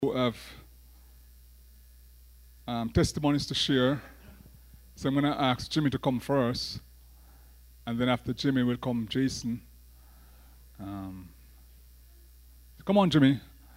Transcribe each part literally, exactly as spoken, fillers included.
who have um, testimonies to share. So I'm going to ask Jimmy to come first, and then after Jimmy will come Jason. Um, come on, Jimmy.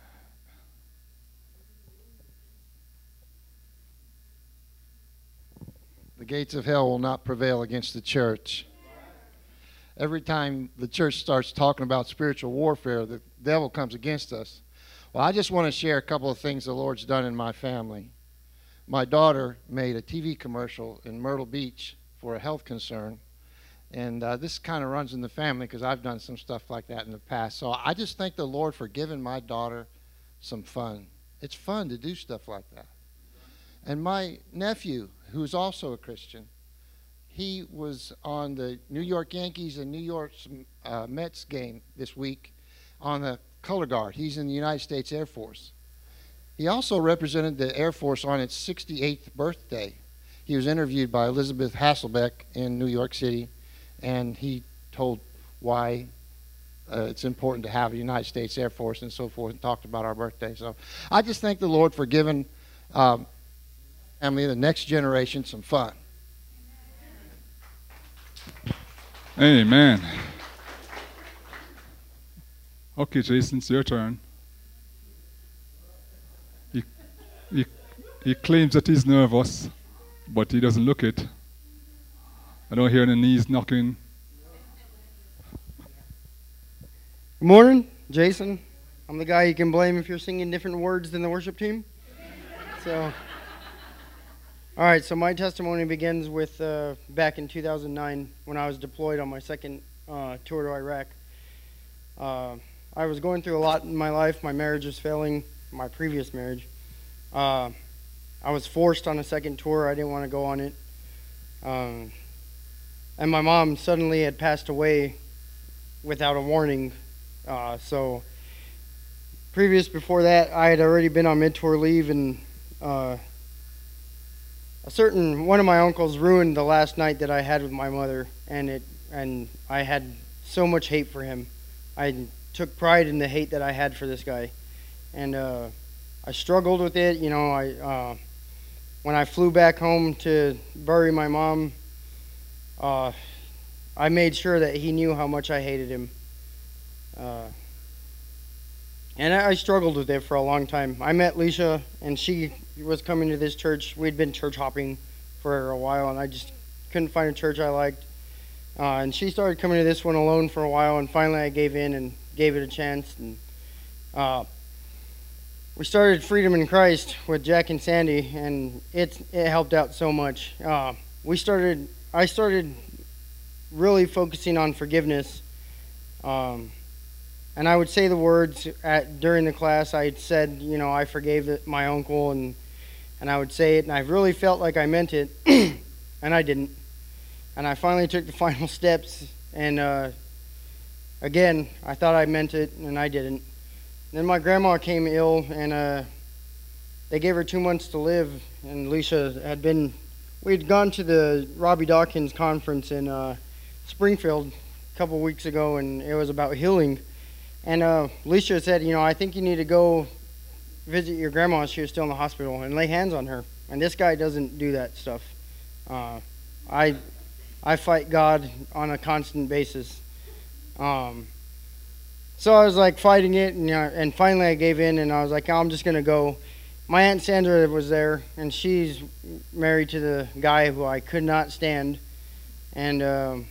The gates of hell will not prevail against the church. Every time the church starts talking about spiritual warfare, the devil comes against us. Well, I just want to share a couple of things the Lord's done in my family. My daughter made a T V commercial in Myrtle Beach for a health concern. And uh, this kind of runs in the family because I've done some stuff like that in the past. So I just thank the Lord for giving my daughter some fun. It's fun to do stuff like that. And my nephew, who's also a Christian, he was on the New York Yankees and New York uh, Mets game this week on the color guard. He's in the United States Air Force. He also represented the Air Force on its sixty-eighth birthday. He was interviewed by Elizabeth Hasselbeck in New York City, and he told why uh, it's important to have a United States Air Force and so forth, and talked about our birthday. So I just thank the Lord for giving um, family, the next generation, some fun. Amen. Okay, Jason, it's your turn. He, he, he claims that he's nervous, but he doesn't look it. I don't hear the knees knocking. Good morning, Jason. I'm the guy you can blame if you're singing different words than the worship team. So, all right, so my testimony begins with uh, back in two thousand nine when I was deployed on my second uh, tour to Iraq. Uh, I was going through a lot in my life. My marriage was failing, my previous marriage. Uh, I was forced on a second tour. I didn't want to go on it. Um, and my mom suddenly had passed away without a warning. Uh, so previous before that, I had already been on mid-tour leave, and uh, a certain one of my uncles ruined the last night that I had with my mother, and it and I had so much hate for him. I took pride in the hate that I had for this guy, and uh, I struggled with it. You know, I uh, when I flew back home to bury my mom, uh, I made sure that he knew how much I hated him. Uh, and I, I struggled with it for a long time. I met Leisha, and she was coming to this church. We'd been church hopping for a while, and I just couldn't find a church I liked. Uh, and she started coming to this one alone for a while, and finally I gave in and gave it a chance. And uh, we started Freedom in Christ with Jack and Sandy, and it it helped out so much. Uh, we started. I started really focusing on forgiveness. Um, And I would say the words at, during the class. I had said, you know, I forgave the, my uncle, and and I would say it, and I really felt like I meant it, and I didn't. And I finally took the final steps, and uh, again, I thought I meant it, and I didn't. And then my grandma came ill, and uh, they gave her two months to live, and Leisha had been, we'd gone to the Robbie Dawkins conference in uh, Springfield a couple weeks ago, and it was about healing. And uh, Leisha said, you know, I think you need to go visit your grandma. She was still in the hospital, and lay hands on her. And this guy doesn't do that stuff. Uh, I I fight God on a constant basis. Um, so I was like fighting it, and, uh, and finally I gave in, and I was like, oh, I'm just going to go. My Aunt Sandra was there, and she's married to the guy who I could not stand. And Um,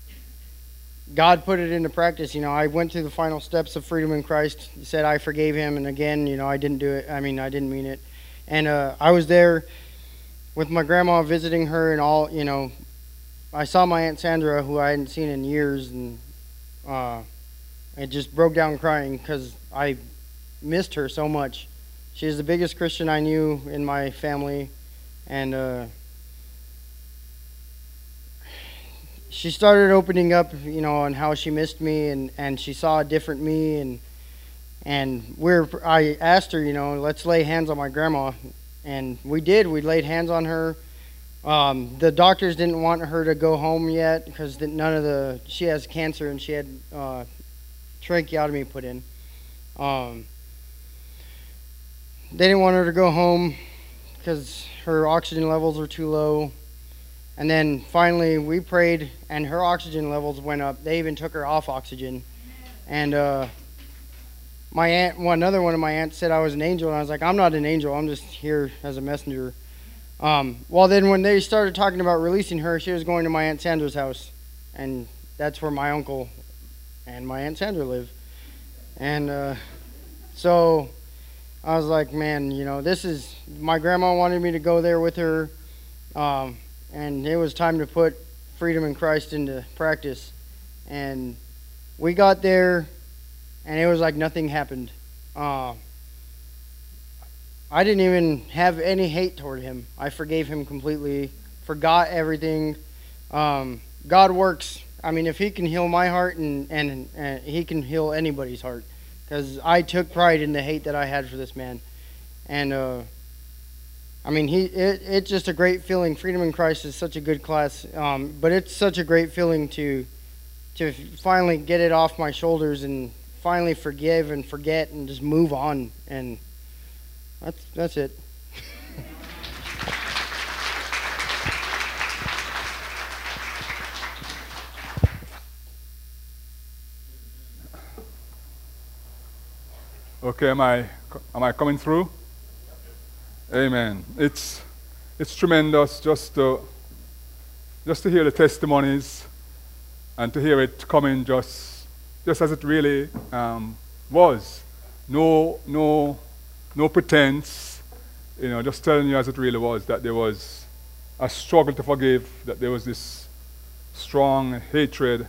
God put it into practice. You know, I went through the final steps of Freedom in Christ. He said I forgave him, and again, you know, I didn't do it. I mean, I didn't mean it. And uh, I was there with my grandma, visiting her, and all. You know, I saw my Aunt Sandra, who I hadn't seen in years, and uh, I just broke down crying because I missed her so much. She is the biggest Christian I knew in my family, and uh, she started opening up, you know, on how she missed me, and, and she saw a different me, and and we're I asked her, you know, let's lay hands on my grandma, and we did. We laid hands on her. Um, the doctors didn't want her to go home yet because none of the she has cancer, and she had uh, tracheotomy put in. Um, they didn't want her to go home because her oxygen levels were too low. And then finally we prayed, and her oxygen levels went up. They even took her off oxygen. And uh, my aunt, well, another one of my aunts said I was an angel, and I was like, I'm not an angel. I'm just here as a messenger. Um, well, then when they started talking about releasing her, she was going to my Aunt Sandra's house, and that's where my uncle and my Aunt Sandra live. And uh, so I was like, man, you know, this is, my grandma wanted me to go there with her, um, and it was time to put freedom in Christ into practice. And we got there, and it was like nothing happened. Uh, I didn't even have any hate toward him. I forgave him completely, forgot everything. Um, God works. I mean, if he can heal my heart, and, and, and he can heal anybody's heart. Because I took pride in the hate that I had for this man. And, uh, I mean, he it, it's just a great feeling. Freedom in Christ is such a good class. Um, but it's such a great feeling to to finally get it off my shoulders and finally forgive and forget and just move on. And that's that's it. Okay, am I am I coming through? Amen. It's it's tremendous just to just to hear the testimonies and to hear it coming just just as it really um, was. No no no pretense, you know, just telling you as it really was, that there was a struggle to forgive, that there was this strong hatred,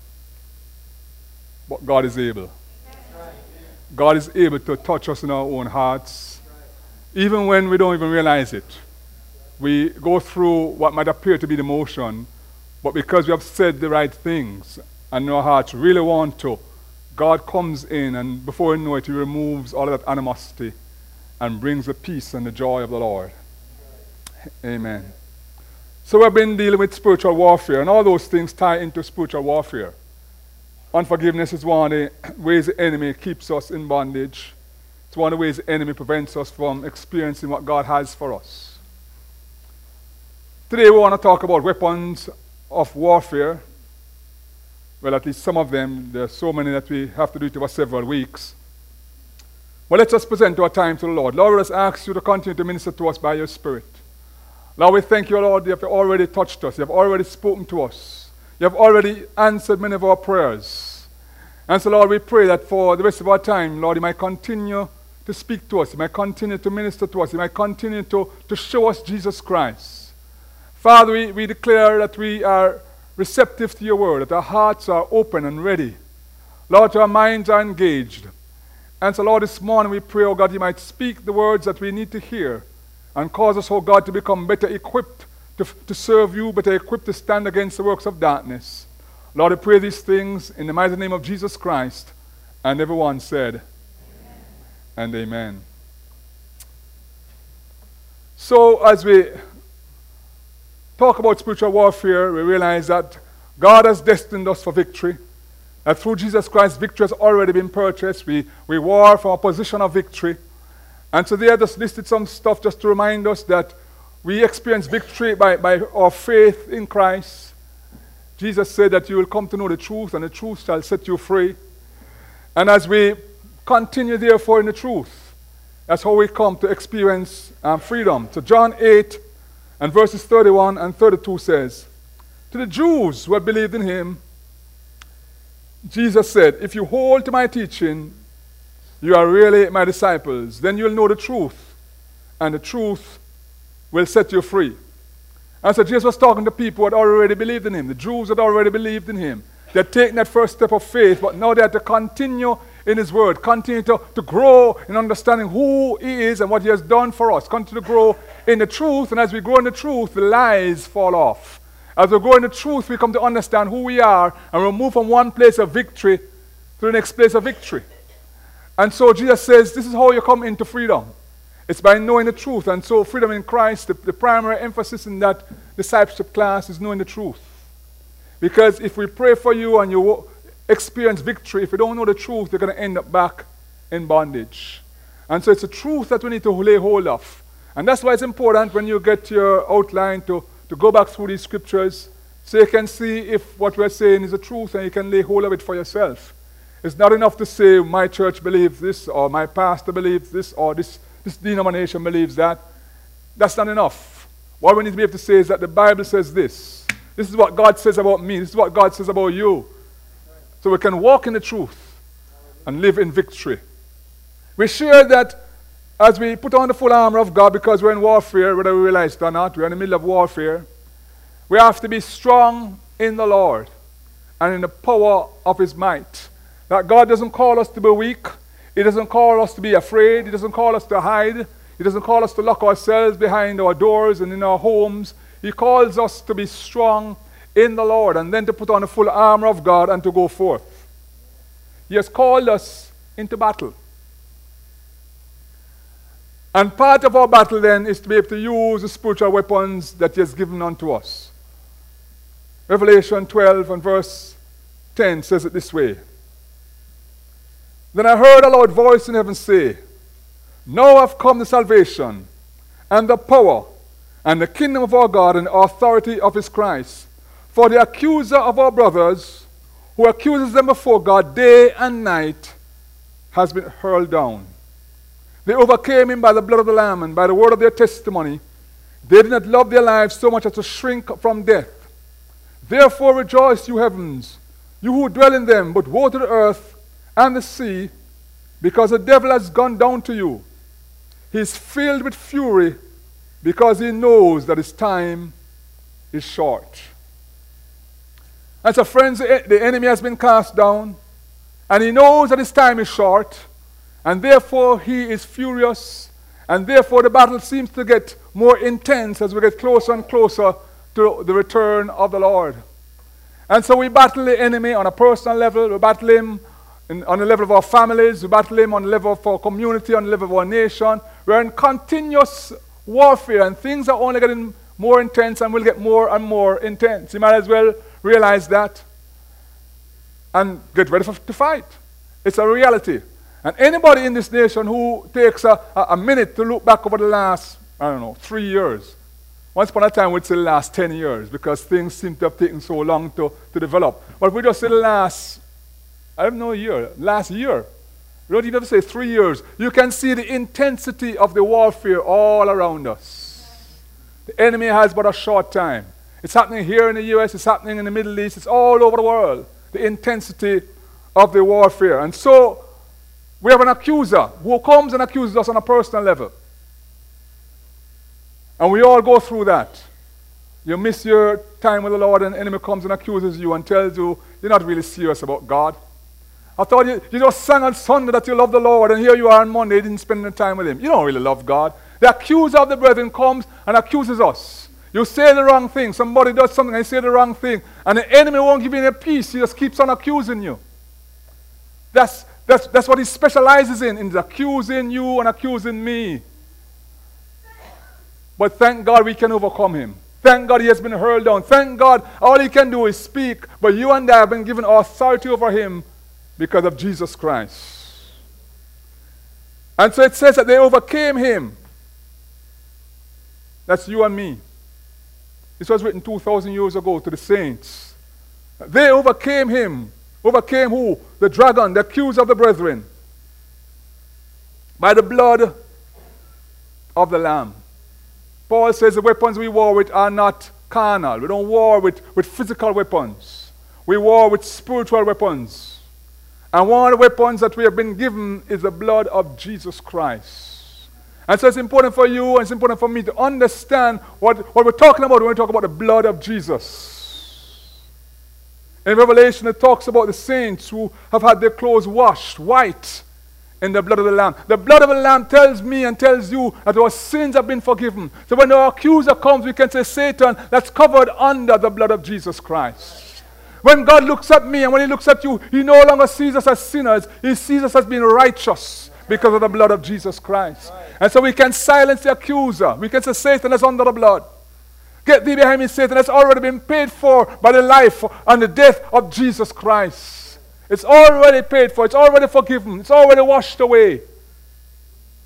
but God is able. God is able to touch us in our own hearts, even when we don't even realize it. We go through what might appear to be the motion, but because we have said the right things and our hearts really want to, God comes in, and before you know it, he removes all of that animosity and brings the peace and the joy of the Lord. Amen. So we've been dealing with spiritual warfare, and all those things tie into spiritual warfare. Unforgiveness is one of the ways the enemy keeps us in bondage. It's one of the ways the enemy prevents us from experiencing what God has for us. Today we want to talk about weapons of warfare. Well, at least some of them. There are so many that we have to do it over several weeks. But let's just present our time to the Lord. Lord, let's ask you to continue to minister to us by your Spirit. Lord, we thank you, Lord, you have already touched us. You have already spoken to us. You have already answered many of our prayers. And so, Lord, we pray that for the rest of our time, Lord, you might continue to speak to us. You might continue to minister to us. You might continue to, to show us Jesus Christ. Father, we, we declare that we are receptive to your word, that our hearts are open and ready. Lord, our minds are engaged. And so, Lord, this morning we pray, oh God, you might speak the words that we need to hear and cause us, oh God, to become better equipped To, to serve you, but are equipped to stand against the works of darkness. Lord, I pray these things in the mighty name of Jesus Christ. And everyone said, amen. And amen. So as we talk about spiritual warfare, we realize that God has destined us for victory. That through Jesus Christ, victory has already been purchased. We, we war from a position of victory. And so there I just listed some stuff just to remind us that we experience victory by, by our faith in Christ. Jesus said that you will come to know the truth, and the truth shall set you free. And as we continue, therefore, in the truth, that's how we come to experience um, freedom. So John eight and verses thirty-one and thirty-two says, to the Jews who had believed in him, Jesus said, if you hold to my teaching, you are really my disciples. Then you'll know the truth, and the truth will set you free. And so Jesus was talking to people who had already believed in him. The Jews had already believed in him. They had taken that first step of faith, but now they had to continue in his word, continue to, to grow in understanding who he is and what he has done for us, continue to grow in the truth. And as we grow in the truth, the lies fall off. As we grow in the truth, we come to understand who we are, and we move from one place of victory to the next place of victory. And so Jesus says, this is how you come into freedom. It's by knowing the truth. And so freedom in Christ, the, the primary emphasis in that discipleship class is knowing the truth. Because if we pray for you and you experience victory, if you don't know the truth, you're going to end up back in bondage. And so it's a truth that we need to lay hold of. And that's why it's important when you get your outline to, to go back through these scriptures so you can see if what we're saying is the truth and you can lay hold of it for yourself. It's not enough to say my church believes this or my pastor believes this or this, this denomination believes that. That's not enough. What we need to be able to say is that the Bible says this. This is what God says about me. This is what God says about you. So we can walk in the truth and live in victory. We share that as we put on the full armor of God, because we're in warfare, whether we realize it or not, we're in the middle of warfare. We have to be strong in the Lord and in the power of His might. That God doesn't call us to be weak. He doesn't call us to be afraid. He doesn't call us to hide. He doesn't call us to lock ourselves behind our doors and in our homes. He calls us to be strong in the Lord and then to put on the full armor of God and to go forth. He has called us into battle. And part of our battle then is to be able to use the spiritual weapons that He has given unto us. Revelation twelve and verse ten says it this way. Then I heard a loud voice in heaven say, Now have come the salvation, and the power, and the kingdom of our God, and the authority of His Christ. For the accuser of our brothers, who accuses them before God day and night, has been hurled down. They overcame him by the blood of the Lamb and by the word of their testimony. They did not love their lives so much as to shrink from death. Therefore rejoice, you heavens, you who dwell in them, but woe to the earth and the sea, because the devil has gone down to you. He is filled with fury, because he knows that his time is short. And so, friends, the enemy has been cast down, and he knows that his time is short, and therefore he is furious, and therefore the battle seems to get more intense as we get closer and closer to the return of the Lord. And so we battle the enemy on a personal level, we battle him in, on the level of our families, we battle him on the level of our community, on the level of our nation. We're in continuous warfare, and things are only getting more intense and will get more and more intense. You might as well realize that and get ready for, to fight. It's a reality. And anybody in this nation who takes a, a, a minute to look back over the last, I don't know, three years, once upon a time we'd say the last ten years, because things seem to have taken so long to, to develop. But if we just say the last, I don't know, year, last year, we don't even have to say three years, you can see the intensity of the warfare all around us. The enemy has but a short time. It's happening here in the U S, it's happening in the Middle East, it's all over the world, the intensity of the warfare. And so, we have an accuser who comes and accuses us on a personal level. And we all go through that. You miss your time with the Lord and the enemy comes and accuses you and tells you you're not really serious about God. I thought you, you just sang on Sunday that you love the Lord, and here you are on Monday, you didn't spend any time with Him. You don't really love God. The accuser of the brethren comes and accuses us. You say the wrong thing. Somebody does something and you say the wrong thing. And the enemy won't give you any peace. He just keeps on accusing you. That's That's, that's what he specializes in, in accusing you and accusing me. But thank God we can overcome him. Thank God he has been hurled down. Thank God all he can do is speak. But you and I have been given authority over him because of Jesus Christ. And so it says that they overcame him. That's you and me. This was written two thousand years ago to the saints. They overcame him. Overcame who? The dragon, the accuser of the brethren. By the blood of the Lamb. Paul says the weapons we war with are not carnal. We don't war with, with physical weapons. We war with spiritual weapons. And one of the weapons that we have been given is the blood of Jesus Christ. And so it's important for you and it's important for me to understand what, what we're talking about when we talk about the blood of Jesus. In Revelation, it talks about the saints who have had their clothes washed white in the blood of the Lamb. The blood of the Lamb tells me and tells you that our sins have been forgiven. So when the accuser comes, we can say, Satan, that's covered under the blood of Jesus Christ. When God looks at me and when he looks at you, he no longer sees us as sinners. He sees us as being righteous because of the blood of Jesus Christ. Right. And so we can silence the accuser. We can say, Satan, that's under the blood. Get thee behind me, Satan. That's already been paid for by the life and the death of Jesus Christ. It's already paid for. It's already forgiven. It's already washed away.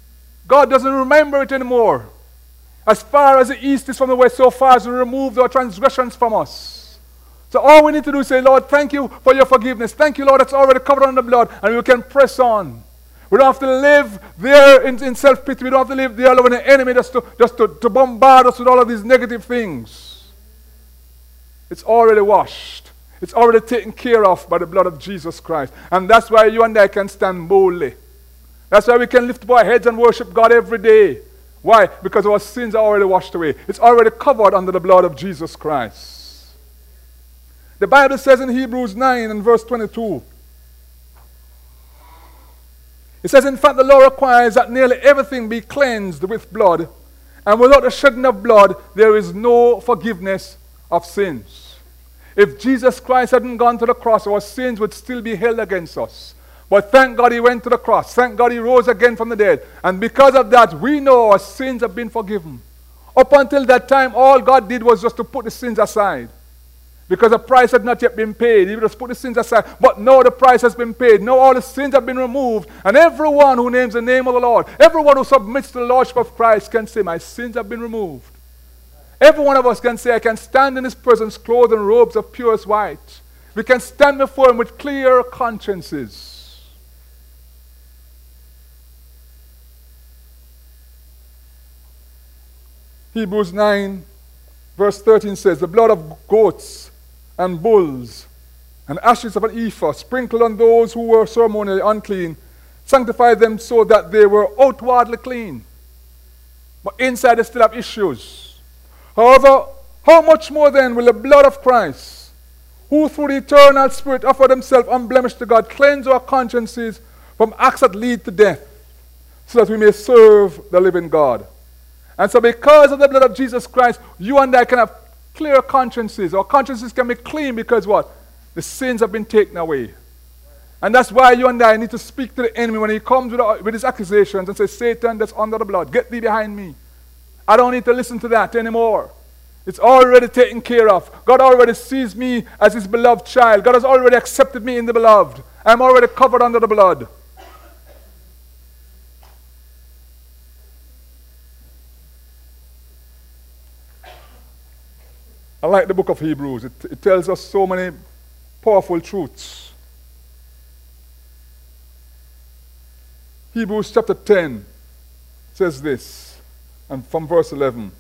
God doesn't remember it anymore. As far as the east is from the west, so far as we remove our transgressions from us. So all we need to do is say, Lord, thank you for your forgiveness. Thank you, Lord, it's already covered under the blood, and we can press on. We don't have to live there in, in self-pity. We don't have to live there loving the enemy just, to, just to, to bombard us with all of these negative things. It's already washed. It's already taken care of by the blood of Jesus Christ. And that's why you and I can stand boldly. That's why we can lift up our heads and worship God every day. Why? Because our sins are already washed away. It's already covered under the blood of Jesus Christ. The Bible says in Hebrews nine and verse twenty-two, it says, in fact, the law requires that nearly everything be cleansed with blood, and without the shedding of blood, there is no forgiveness of sins. If Jesus Christ hadn't gone to the cross, our sins would still be held against us. But thank God he went to the cross. Thank God he rose again from the dead. And because of that, we know our sins have been forgiven. Up until that time, all God did was just to put the sins aside. Because the price had not yet been paid. He would just put the sins aside. But now the price has been paid. Now all the sins have been removed. And everyone who names the name of the Lord, everyone who submits to the Lordship of Christ can say, my sins have been removed. Every one of us can say, I can stand in his presence clothed in robes of purest white. We can stand before him with clear consciences. Hebrews nine verse thirteen says, the blood of goats and bulls and ashes of an ephah sprinkled on those who were ceremonially unclean sanctified them so that they were outwardly clean. But inside they still have issues. However, how much more then will the blood of Christ, who through the eternal Spirit offered himself unblemished to God, cleanse our consciences from acts that lead to death, so that we may serve the living God. And so because of the blood of Jesus Christ, you and I can have clear consciences. Our consciences can be clean because what? The sins have been taken away. And that's why you and I need to speak to the enemy when he comes with, with his accusations and says, Satan, that's under the blood. Get thee behind me. I don't need to listen to that anymore. It's already taken care of. God already sees me as his beloved child. God has already accepted me in the beloved. I'm already covered under the blood. I like the book of Hebrews. It, it tells us so many powerful truths. Hebrews chapter ten says this, and from verse eleven.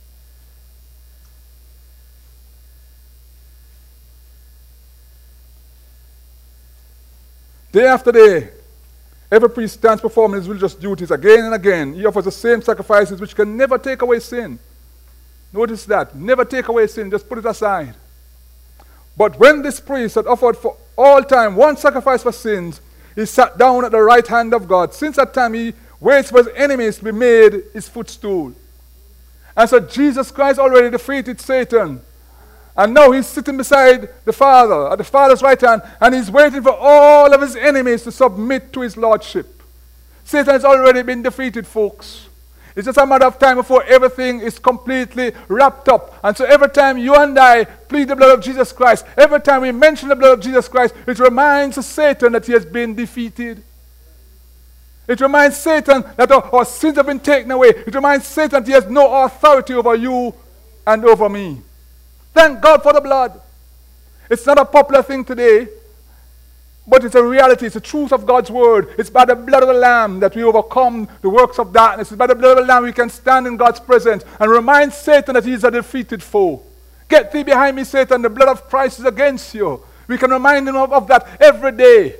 Day after day, every priest stands performing his religious duties again and again. He offers the same sacrifices which can never take away sin. Notice that. Never take away sin. Just put it aside. But when this priest had offered for all time one sacrifice for sins, he sat down at the right hand of God. Since that time, he waits for his enemies to be made his footstool. And so Jesus Christ already defeated Satan. And now he's sitting beside the Father, at the Father's right hand, and he's waiting for all of his enemies to submit to his lordship. Satan has already been defeated, folks. It's just a matter of time before everything is completely wrapped up. And so every time you and I plead the blood of Jesus Christ, every time we mention the blood of Jesus Christ, it reminds Satan that he has been defeated. It reminds Satan that our, our sins have been taken away. It reminds Satan that he has no authority over you and over me. Thank God for the blood. It's not a popular thing today, but it's a reality. It's the truth of God's word. It's by the blood of the Lamb that we overcome the works of darkness. It's by the blood of the Lamb we can stand in God's presence and remind Satan that he is a defeated foe. Get thee behind me, Satan. The blood of Christ is against you. We can remind him of, of that every day.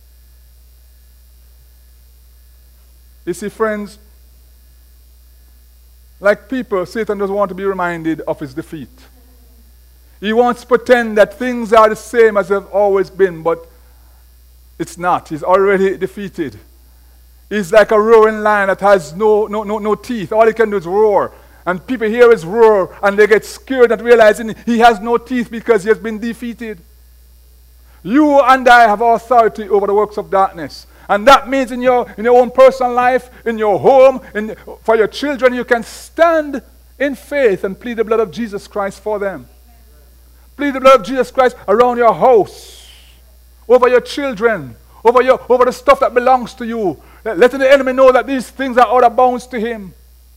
You see, friends, like people, Satan doesn't want to be reminded of his defeat. He wants to pretend that things are the same as they've always been, but it's not. He's already defeated. He's like a roaring lion that has no, no, no, no teeth. All he can do is roar. And people hear his roar and they get scared at realizing he has no teeth because he has been defeated. You and I have authority over the works of darkness. And that means in your, in your own personal life, in your home, in, for your children, you can stand in faith and plead the blood of Jesus Christ for them. Plead the blood of Jesus Christ around your house, over your children, over your over the stuff that belongs to you. letting the enemy know that these things are out of bounds to him.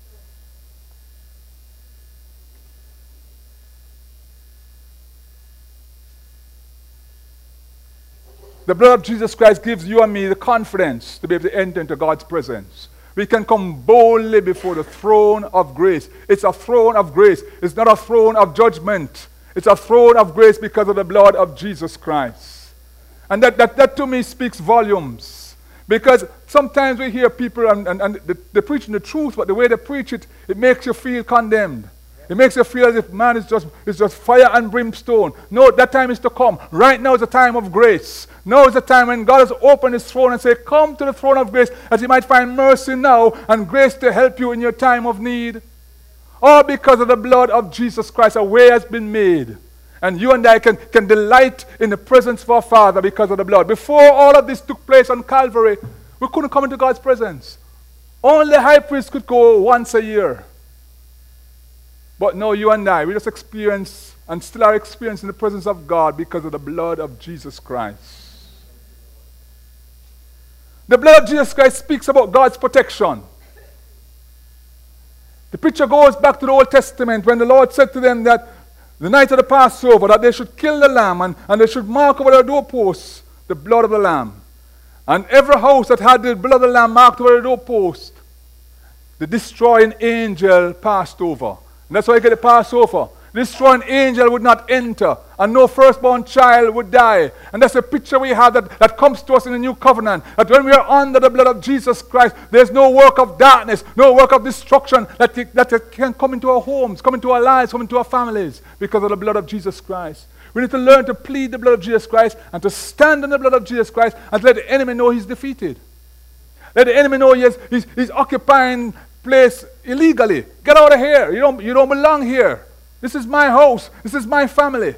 The blood of Jesus Christ gives you and me the confidence to be able to enter into God's presence. We can come boldly before the throne of grace. It's a throne of grace. It's not a throne of judgment. It's a throne of grace because of the blood of Jesus Christ. And that, that, that to me speaks volumes. Because sometimes we hear people and, and, and they're preaching the truth, but the way they preach it, it makes you feel condemned. It makes you feel as if man is just, is just fire and brimstone. No, that time is to come. Right now is a time of grace. Now is the time when God has opened his throne and said, come to the throne of grace, that you might find mercy now and grace to help you in your time of need. All because of the blood of Jesus Christ, a way has been made. And you and I can, can delight in the presence of our Father because of the blood. Before all of this took place on Calvary, we couldn't come into God's presence. Only the high priest could go once a year. But no, you and I, we just experience and still are experiencing the presence of God because of the blood of Jesus Christ. The blood of Jesus Christ speaks about God's protection. The picture goes back to the Old Testament when the Lord said to them that the night of the Passover, that they should kill the lamb and, and they should mark over their doorposts the blood of the lamb. And every house that had the blood of the lamb marked over the doorpost, the destroying angel passed over. And that's why you get the Passover. The destroying angel would not enter, and no firstborn child would die. And that's a picture we have that, that comes to us in the new covenant. That when we are under the blood of Jesus Christ, there's no work of darkness, no work of destruction that, that can come into our homes, come into our lives, come into our families because of the blood of Jesus Christ. We need to learn to plead the blood of Jesus Christ and to stand in the blood of Jesus Christ and to let the enemy know he's defeated. Let the enemy know he is, he's, he's occupying place illegally. Get out of here. You don't, you don't belong here. This is my house. This is my family.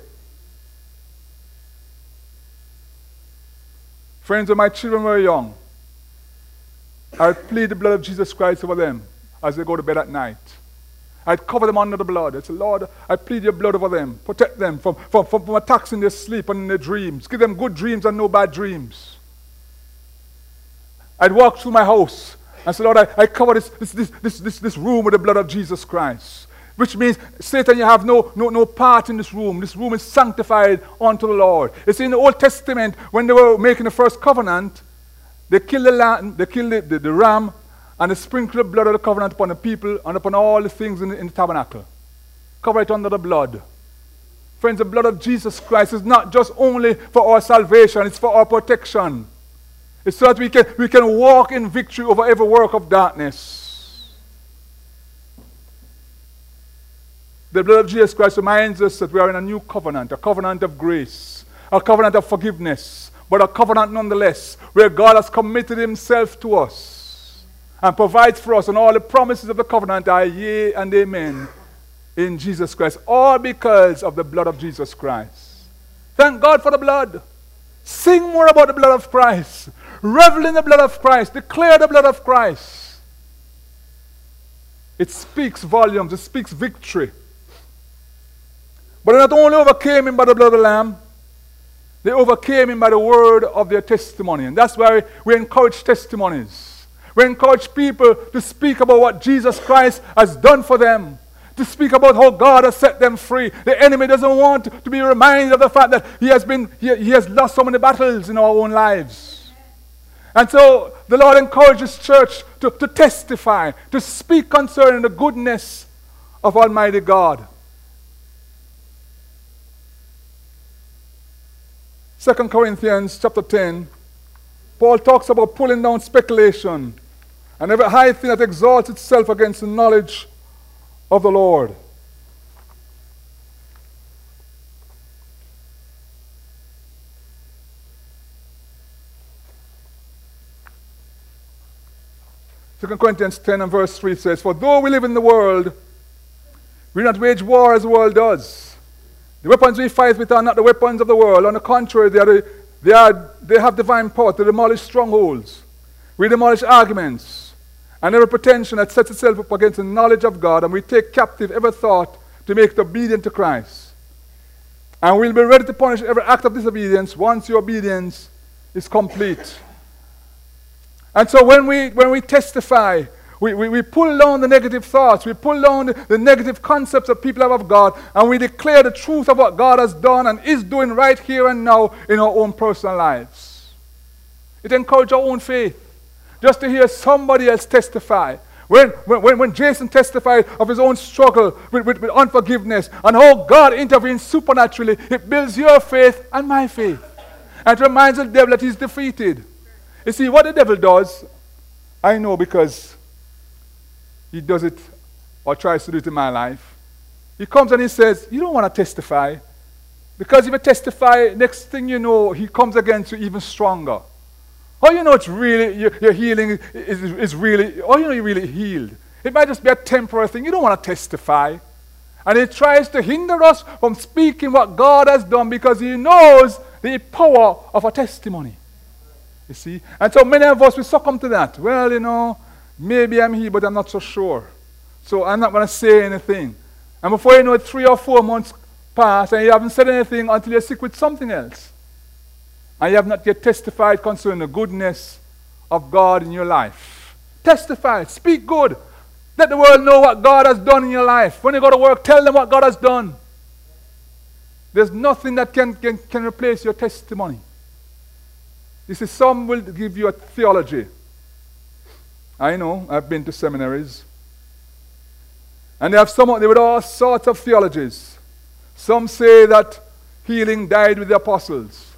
Friends, when my children were young, I'd plead the blood of Jesus Christ over them as they go to bed at night. I'd cover them under the blood. I'd say, Lord, I plead your blood over them. Protect them from, from, from, from attacks in their sleep and in their dreams. Give them good dreams and no bad dreams. I'd walk through my house and say, Lord, I, I cover this, this, this, this, this, this room with the blood of Jesus Christ. Which means, Satan, you have no, no, no part in this room. This room is sanctified unto the Lord. It's in the Old Testament, when they were making the first covenant, they killed the lamb, they killed the, the, the ram, and they sprinkled the blood of the covenant upon the people and upon all the things in the, in the tabernacle. Cover it under the blood. Friends, the blood of Jesus Christ is not just only for our salvation, it's for our protection. It's so that we can, we can walk in victory over every work of darkness. The blood of Jesus Christ reminds us that we are in a new covenant, a covenant of grace, a covenant of forgiveness, but a covenant nonetheless, where God has committed himself to us and provides for us, and all the promises of the covenant are yea and amen in Jesus Christ, all because of the blood of Jesus Christ. Thank God for the blood. Sing more about the blood of Christ. Revel in the blood of Christ. Declare the blood of Christ. It speaks volumes. It speaks victory. But they not only overcame him by the blood of the Lamb, they overcame him by the word of their testimony. And that's why we encourage testimonies. We encourage people to speak about what Jesus Christ has done for them, to speak about how God has set them free. The enemy doesn't want to be reminded of the fact that he has been he, he has lost so many battles in our own lives. And so the Lord encourages church to, to testify, to speak concerning the goodness of Almighty God. Second Corinthians chapter ten, Paul talks about pulling down speculation and every high thing that exalts itself against the knowledge of the Lord. Second Corinthians ten and verse three says, for though we live in the world, we do not wage war as the world does. The weapons we fight with are not the weapons of the world. On the contrary, they, are the, they, are, they have divine power to demolish strongholds. We demolish arguments and every pretension that sets itself up against the knowledge of God, and we take captive every thought to make it obedient to Christ. And we'll be ready to punish every act of disobedience once your obedience is complete. And so when we when we testify, we, we, we pull down the negative thoughts, we pull down the, the negative concepts that people have of God, and we declare the truth of what God has done and is doing right here and now in our own personal lives. It encourages our own faith. Just to hear somebody else testify. When, when, when Jason testified of his own struggle with, with, with unforgiveness and how God intervenes supernaturally, it builds your faith and my faith. And it reminds the devil that he's defeated. You see, what the devil does, I know because he does it or tries to do it in my life. He comes and he says, you don't want to testify. Because if you testify, next thing you know, he comes against you even stronger. How you know it's really, your, your healing is, is really, how you know you're really healed? It might just be a temporary thing. You don't want to testify. And he tries to hinder us from speaking what God has done because he knows the power of a testimony. You see? And so many of us, we succumb to that. Well, you know, maybe I'm here, but I'm not so sure. So I'm not going to say anything. And before you know it, three or four months pass, and you haven't said anything until you're sick with something else. And you have not yet testified concerning the goodness of God in your life. Testify. Speak good. Let the world know what God has done in your life. When you go to work, tell them what God has done. There's nothing that can, can, can replace your testimony. You see, some will give you a theology. I know, I've been to seminaries. And they have some, they with all sorts of theologies. Some say that healing died with the apostles.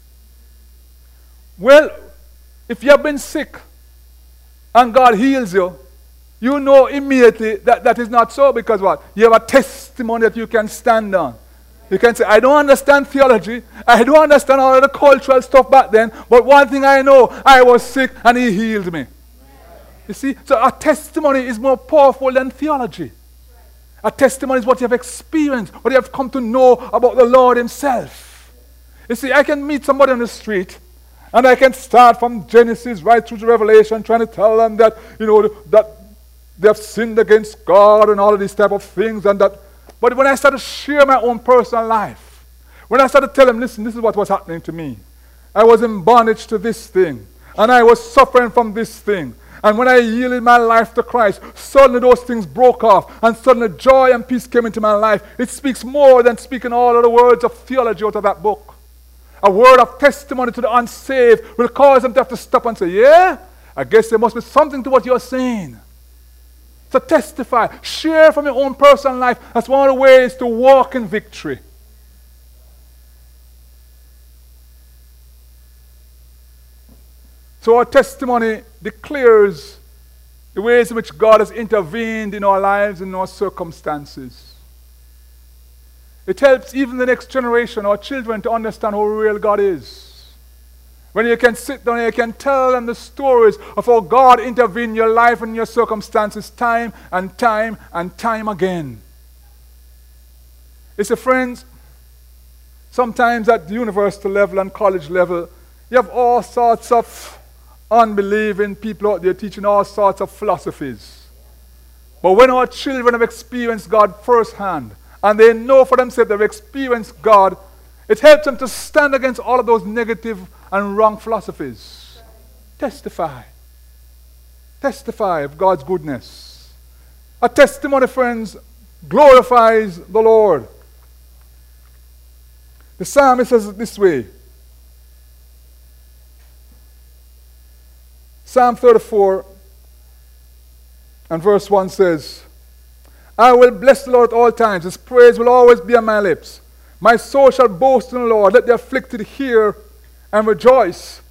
Well, if you have been sick and God heals you, you know immediately that that is not so because what? You have a testimony that you can stand on. You can say, I don't understand theology. I don't understand all of the cultural stuff back then. But one thing I know, I was sick and he healed me. You see? So a testimony is more powerful than theology. A testimony is what you have experienced, what you have come to know about the Lord himself. You see, I can meet somebody on the street and I can start from Genesis right through to Revelation trying to tell them that, you know, that they have sinned against God and all of these type of things and that. But when I started to share my own personal life, when I started to tell them, listen, this is what was happening to me. I was in bondage to this thing. And I was suffering from this thing. And when I yielded my life to Christ, suddenly those things broke off. And suddenly joy and peace came into my life. It speaks more than speaking all of the words of theology out of that book. A word of testimony to the unsaved will cause them to have to stop and say, yeah, I guess there must be something to what you're saying. So testify, share from your own personal life. That's one of the ways to walk in victory. So our testimony declares the ways in which God has intervened in our lives and in our circumstances. It helps even the next generation, our children, to understand how real God is. When you can sit down and you can tell them the stories of how God intervened in your life and your circumstances time and time and time again. You see, friends, sometimes at the university level and college level, you have all sorts of unbelieving people out there teaching all sorts of philosophies. But when our children have experienced God firsthand, and they know for themselves they've experienced God, it helps them to stand against all of those negative and wrong philosophies. Testify. Testify of God's goodness. A testimony, friends, glorifies the Lord. The psalmist says it this way. Psalm thirty-four and verse one says, I will bless the Lord at all times. His praise will always be on my lips. My soul shall boast in the Lord. Let the afflicted hear and rejoice.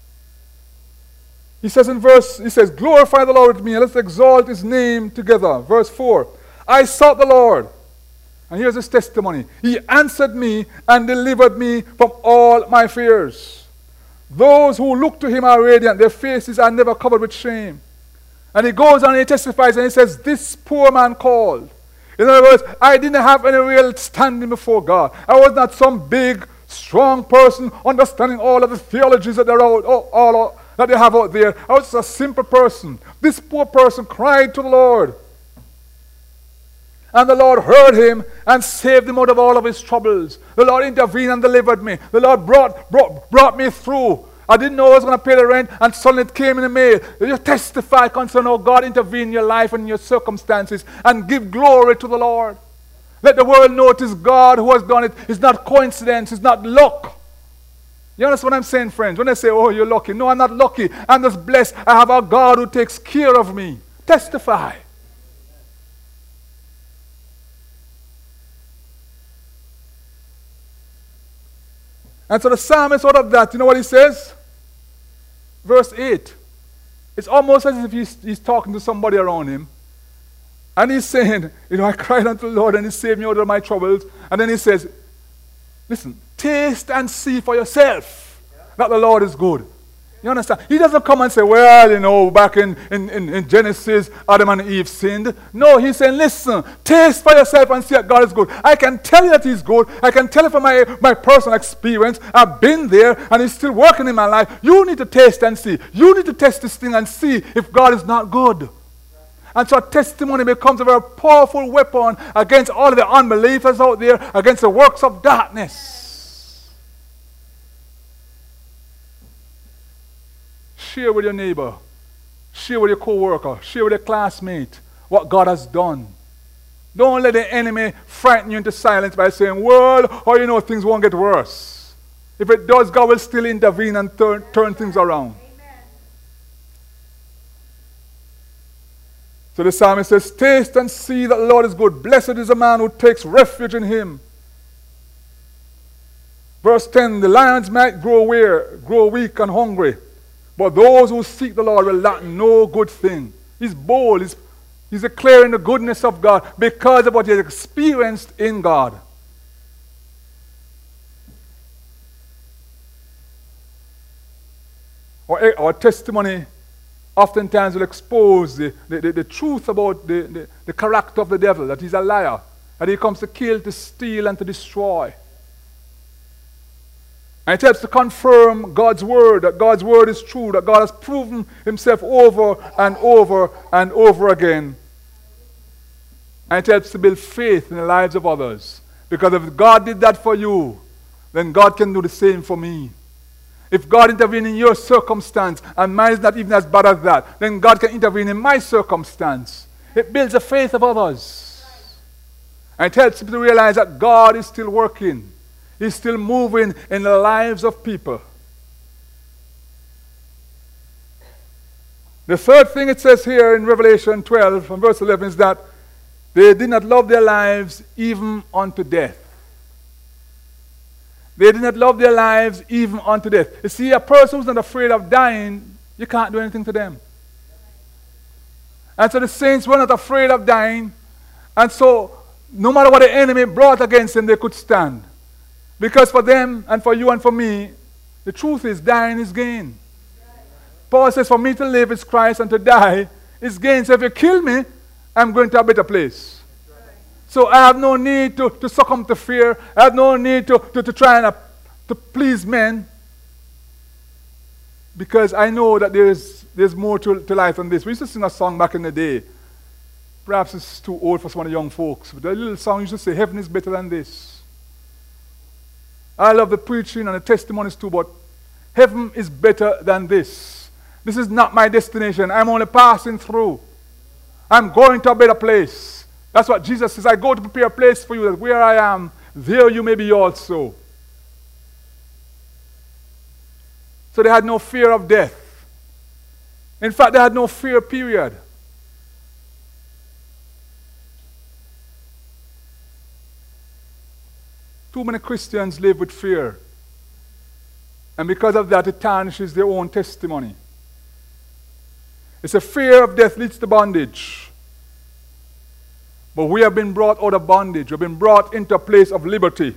He says in verse, he says, glorify the Lord with me, and let's exalt his name together. Verse four, I sought the Lord. And here's his testimony. He answered me and delivered me from all my fears. Those who look to him are radiant. Their faces are never covered with shame. And he goes on and he testifies and he says, this poor man called. In other words, I didn't have any real standing before God. I was not some big, strong person understanding all of the theologies that, they're out, all, all, that they have out there. I was just a simple person. This poor person cried to the Lord. And the Lord heard him and saved him out of all of his troubles. The Lord intervened and delivered me. The Lord brought, brought, brought me through. I didn't know I was going to pay the rent, and suddenly it came in the mail. You testify concerning how God intervened in your life and in your circumstances, and give glory to the Lord. Let the world know it is God who has done it. It's not coincidence. It's not luck. You understand what I'm saying, friends? When they say, oh, you're lucky. No, I'm not lucky. I'm just blessed. I have a God who takes care of me. Testify. And so the psalmist, out of that, you know what he says? Verse eight. It's almost as if he's, he's talking to somebody around him. And he's saying, you know, I cried unto the Lord and he saved me out of my troubles. And then he says, listen, taste and see for yourself that the Lord is good. You understand? He doesn't come and say, well, you know, back in, in, in, in Genesis, Adam and Eve sinned. No, he's saying, listen, taste for yourself and see that God is good. I can tell you that he's good. I can tell you from my, my personal experience. I've been there and he's still working in my life. You need to taste and see. You need to test this thing and see if God is not good. And so testimony becomes a very powerful weapon against all of the unbelievers out there, against the works of darkness. Share with your neighbor. Share with your co-worker. Share with your classmate what God has done. Don't let the enemy frighten you into silence by saying, well, how you know things won't get worse. If it does, God will still intervene and turn, turn things around. So the psalmist says, taste and see that the Lord is good. Blessed is the man who takes refuge in him. Verse ten, the lions might grow weary, grow weak and hungry, but those who seek the Lord will lack no good thing. He's bold. He's, he's declaring the goodness of God because of what he has experienced in God. Our, our testimony oftentimes will expose the, the, the, the truth about the, the, the character of the devil, that he's a liar, that he comes to kill, to steal, and to destroy. And it helps to confirm God's word, that God's word is true, that God has proven himself over and over and over again. And it helps to build faith in the lives of others. Because if God did that for you, then God can do the same for me. If God intervenes in your circumstance, and mine is not even as bad as that, then God can intervene in my circumstance. It builds the faith of others. And it helps people to realize that God is still working. He's still moving in the lives of people. The third thing it says here in Revelation twelve, from verse eleven, is that they did not love their lives even unto death. They did not love their lives even unto death. You see, a person who's not afraid of dying, you can't do anything to them. And so the saints were not afraid of dying. And so no matter what the enemy brought against them, they could stand. Because for them and for you and for me, the truth is dying is gain. Paul says, for me to live is Christ and to die is gain. So if you kill me, I'm going to a better place. So I have no need to, to succumb to fear. I have no need to, to, to try and uh, to please men. Because I know that there's, there's more to, to life than this. We used to sing a song back in the day. Perhaps it's too old for some of the young folks. But a little song used to say, heaven is better than this. I love the preaching and the testimonies too, but heaven is better than this. This is not my destination. I'm only passing through. I'm going to a better place. That's what Jesus says. I go to prepare a place for you, that where I am, there you may be also. So they had no fear of death. In fact, they had no fear, period. Too many Christians live with fear. And because of that, it tarnishes their own testimony. It's a fear of death leads to bondage. But we have been brought out of bondage. We've been brought into a place of liberty.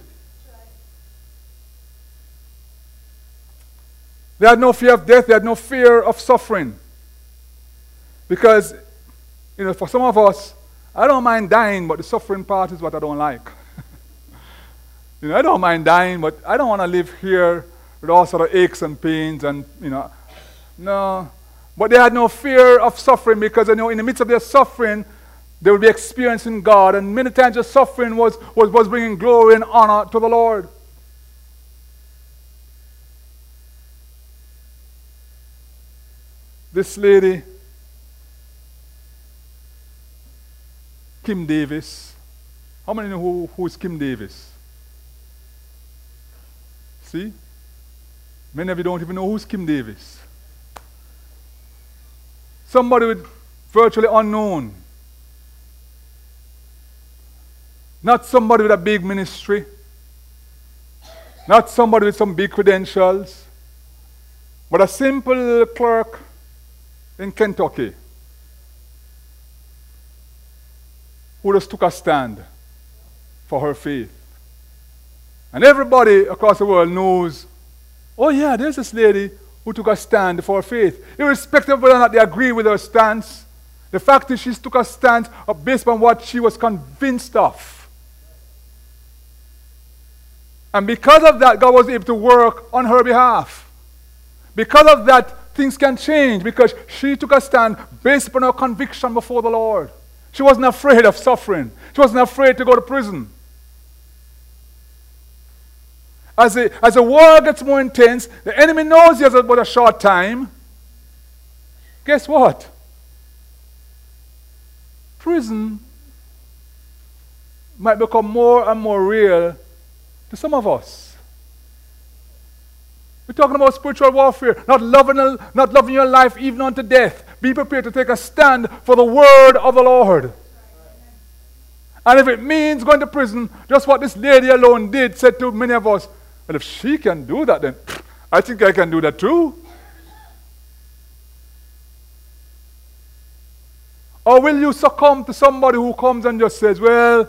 They had no fear of death. They had no fear of suffering. Because, you know, for some of us, I don't mind dying, but the suffering part is what I don't like. You know, I don't mind dying, but I don't want to live here with all sort of aches and pains and, you know, no. But they had no fear of suffering because, you know, in the midst of their suffering, they would be experiencing God, and many times the suffering was, was, was bringing glory and honor to the Lord. this lady, Kim Davis. How many know who, who is Kim Davis? See? Many of you don't even know who's Kim Davis. Somebody with virtually unknown. Not somebody with a big ministry. Not somebody with some big credentials. But a simple little clerk in Kentucky who just took a stand for her faith. And everybody across the world knows, oh yeah, there's this lady who took a stand for her faith. Irrespective of whether or not they agree with her stance, the fact is she took a stand based on what she was convinced of. And because of that, God was able to work on her behalf. Because of that, things can change because she took a stand based upon her conviction before the Lord. She wasn't afraid of suffering. She wasn't afraid to go to prison. As the, as the war gets more intense, the enemy knows he has about a short time. Guess what? Prison might become more and more real to some of us. We're talking about spiritual warfare, not loving, not loving your life even unto death. Be prepared to take a stand for the word of the Lord. And if it means going to prison, just what this lady alone did, said to many of us, well, if she can do that, then I think I can do that too. Or will you succumb to somebody who comes and just says, well,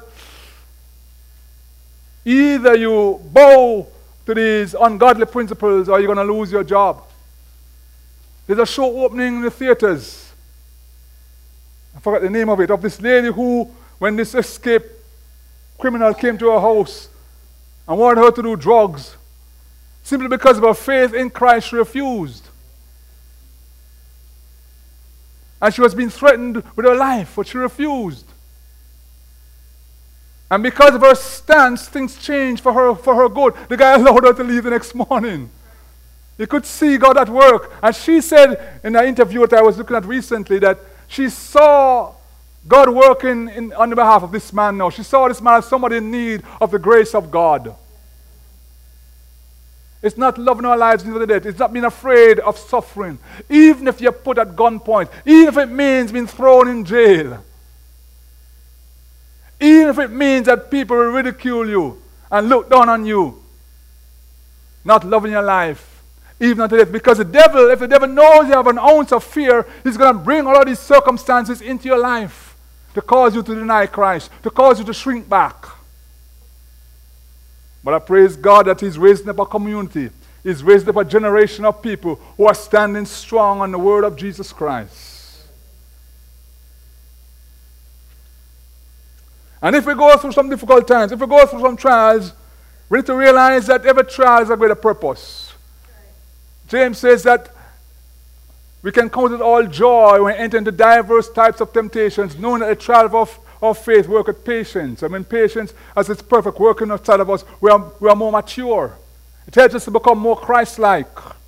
either you bow to these ungodly principles or you're going to lose your job. There's a show opening in the theaters. I forgot the name of it, of this lady who, when this escaped criminal came to her house and wanted her to do drugs, simply because of her faith in Christ, she refused. And she was being threatened with her life, but she refused. And because of her stance, things changed for her, for her good. The guy allowed her to leave the next morning. You could see God at work. And she said in an interview that I was looking at recently that she saw God working in, on the behalf of this man now. She saw this man as somebody in need of the grace of God. It's not loving our lives into the death. It's not being afraid of suffering. Even if you're put at gunpoint. Even if it means being thrown in jail. Even if it means that people will ridicule you and look down on you. Not loving your life. Even unto death. Because the devil, if the devil knows you have an ounce of fear, he's going to bring all of these circumstances into your life to cause you to deny Christ, to cause you to shrink back. But I praise God that he's raising up a community. He's raising up a generation of people who are standing strong on the word of Jesus Christ. And if we go through some difficult times, if we go through some trials, we need to realize that every trial has a greater purpose. James says that we can count it all joy when we enter into diverse types of temptations, knowing that the trial of, of faith worketh patience. I mean, patience, as its perfect working outside of us, we are, we are more mature. It helps us to become more Christ-like.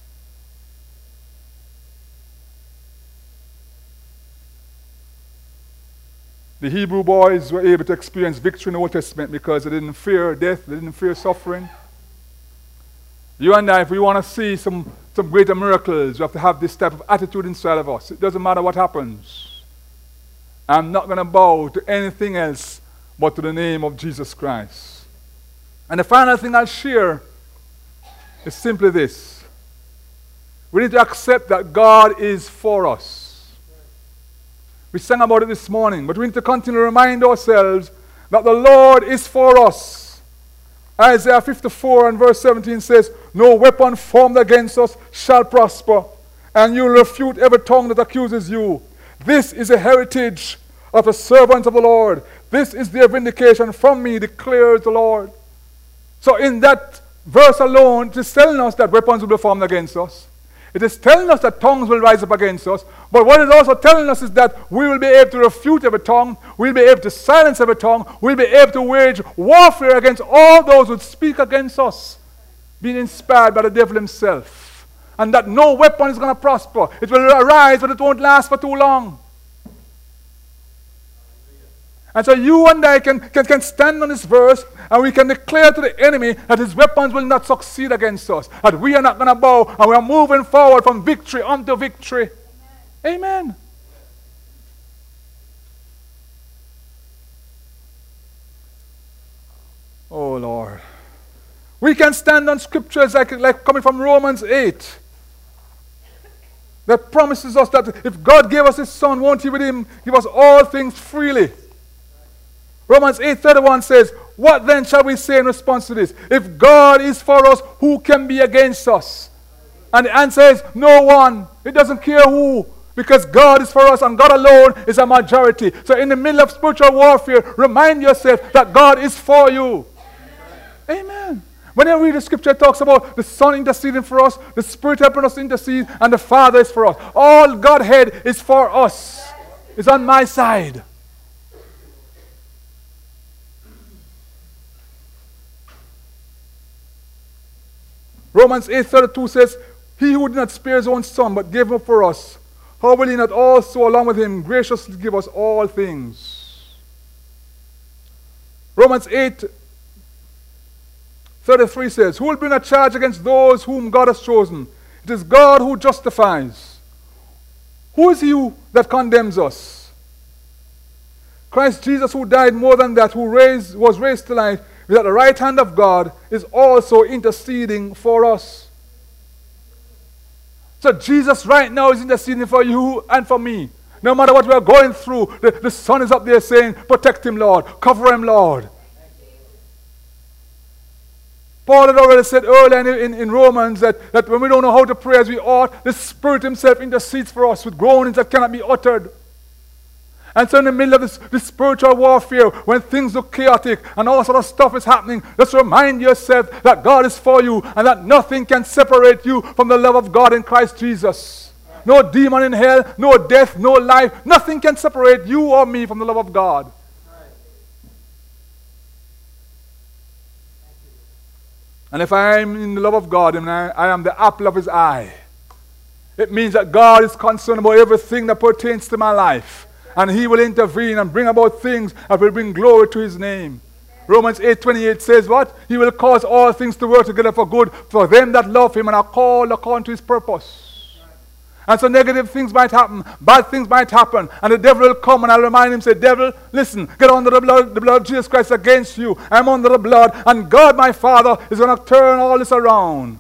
The Hebrew boys were able to experience victory in the Old Testament because they didn't fear death, they didn't fear suffering. You and I, if we want to see some, some greater miracles, we have to have this type of attitude inside of us. It doesn't matter what happens. I'm not going to bow to anything else but to the name of Jesus Christ. And the final thing I'll share is simply this. We need to accept that God is for us. We sang about it this morning, but we need to continue to remind ourselves that the Lord is for us. Isaiah fifty-four and verse seventeen says, no weapon formed against us shall prosper, and you will refute every tongue that accuses you. This is a heritage of the servants of the Lord. This is their vindication from me, declares the Lord. So in that verse alone, it is telling us that weapons will be formed against us. It is telling us that tongues will rise up against us. But what it is also telling us is that we will be able to refute every tongue. We'll be able to silence every tongue. We'll be able to wage warfare against all those who speak against us, being inspired by the devil himself. and that no weapon is going to prosper. It will arise, but it won't last for too long. And so you and I can, can, can stand on this verse, and we can declare to the enemy that his weapons will not succeed against us, that we are not going to bow, and we are moving forward from victory unto victory. Amen. Amen. Oh, Lord. We can stand on scriptures like, like coming from Romans eight. That promises us that if God gave us his son, won't he with him give us all things freely? Romans eight thirty-one says, what then shall we say in response to this? If God is for us, who can be against us? And the answer is no one. It doesn't care who. Because God is for us and God alone is a majority. So in the middle of spiritual warfare, remind yourself that God is for you. Amen. Amen. When you read the scripture, it talks about the Son interceding for us, the Spirit helping us to intercede, and the Father is for us. All Godhead is for us. It's on my side. Romans eight thirty-two says, he who did not spare his own son, but gave him up for us, how will he not also, along with him, graciously give us all things? Romans eight thirty-three says, who will bring a charge against those whom God has chosen? It is God who justifies. Who is he who that condemns us? Christ Jesus, who died, more than that, who raised, was raised to life, is at the right hand of God, is also interceding for us. So Jesus right now is interceding for you and for me. No matter what we are going through, the, the Son is up there saying, protect him, Lord. Cover him, Lord. Paul had already said earlier in, in, in Romans that, that when we don't know how to pray as we ought, the Spirit himself intercedes for us with groanings that cannot be uttered. And so in the middle of this, this spiritual warfare, when things look chaotic and all sort of stuff is happening, just remind yourself that God is for you and that nothing can separate you from the love of God in Christ Jesus. No demon in hell, no death, no life, nothing can separate you or me from the love of God. And if I am in the love of God, and I, I am the apple of his eye, it means that God is concerned about everything that pertains to my life. And he will intervene and bring about things that will bring glory to his name. Romans eight twenty-eight says what? He will cause all things to work together for good for them that love him and are called according to his purpose. And so negative things might happen, bad things might happen, and the devil will come and I'll remind him, say, devil, listen, get under the blood, the blood of Jesus Christ against you. I'm under the blood, and God, my Father, is going to turn all this around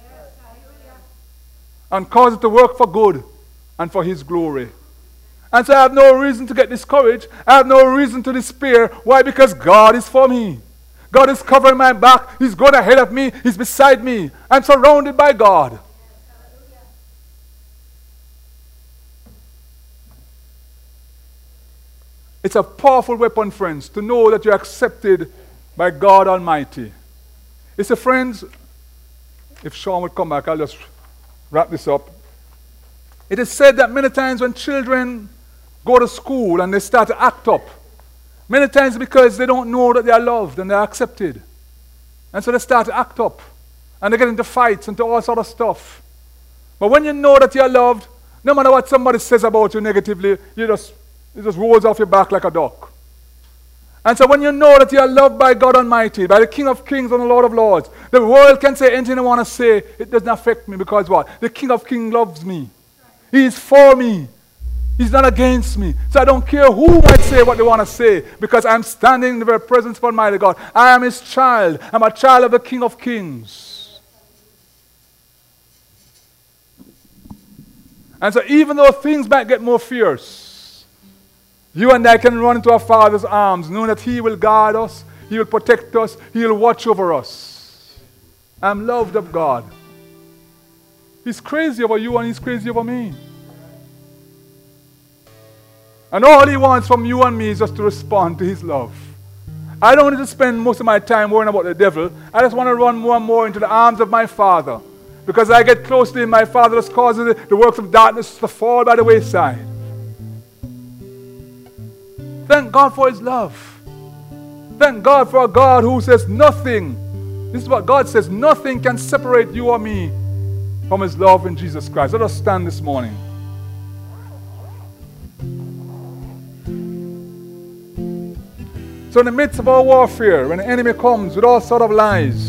and cause it to work for good and for his glory. And so I have no reason to get discouraged. I have no reason to despair. Why? Because God is for me. God is covering my back. He's going ahead of me. He's beside me. I'm surrounded by God. It's a powerful weapon, friends, to know that you're accepted by God Almighty. It's a friends, if Sean would come back, I'll just wrap this up. It is said that many times when children go to school and they start to act up, many times because they don't know that they are loved and they are accepted. And so they start to act up. And they get into fights and into all sort of stuff. But when you know that you are loved, no matter what somebody says about you negatively, you just, it just rolls off your back like a duck. And so when you know that you are loved by God Almighty, by the King of Kings and the Lord of Lords, the world can say anything they want to say. It doesn't affect me because what? The King of Kings loves me. He is for me. He's not against me. So I don't care who might say what they want to say because I'm standing in the very presence of Almighty God. I am his child. I'm a child of the King of Kings. And so even though things might get more fierce, you and I can run into our Father's arms knowing that he will guard us, he will protect us, he will watch over us. I'm loved of God. He's crazy over you and he's crazy over me. And all he wants from you and me is just to respond to his love. I don't need to spend most of my time worrying about the devil. I just want to run more and more into the arms of my Father. Because I get close to him, my Father just causes the, the works of darkness to fall by the wayside. Thank God for his love. Thank God for a God who says nothing. This is what God says. Nothing can separate you or me from his love in Jesus Christ. Let us stand this morning. So in the midst of our warfare, when the enemy comes with all sort of lies,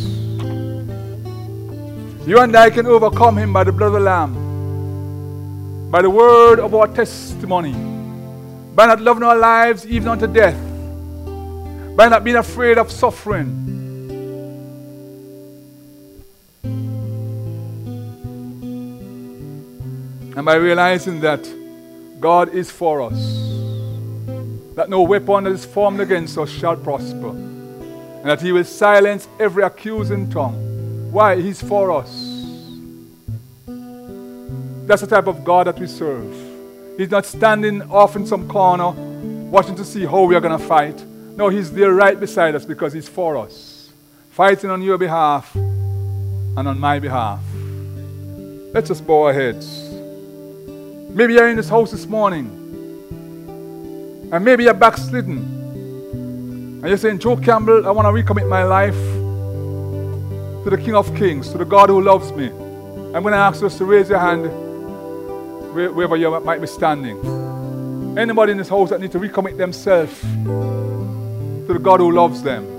you and I can overcome him by the blood of the Lamb, by the word of our testimony, by not loving our lives even unto death, by not being afraid of suffering. And by realizing that God is for us, that no weapon that is formed against us shall prosper, and that he will silence every accusing tongue. Why? He's for us. That's the type of God that we serve. He's not standing off in some corner watching to see how we are going to fight. No, he's there right beside us because he's for us, fighting on your behalf and on my behalf. Let's just bow our heads. Maybe you're in this house this morning, and maybe you're backslidden, and you're saying, Joe Campbell, I want to recommit my life to the King of Kings, to the God who loves me. I'm going to ask us to raise your hand wherever you might be standing. Anybody in this house that needs to recommit themselves to the God who loves them.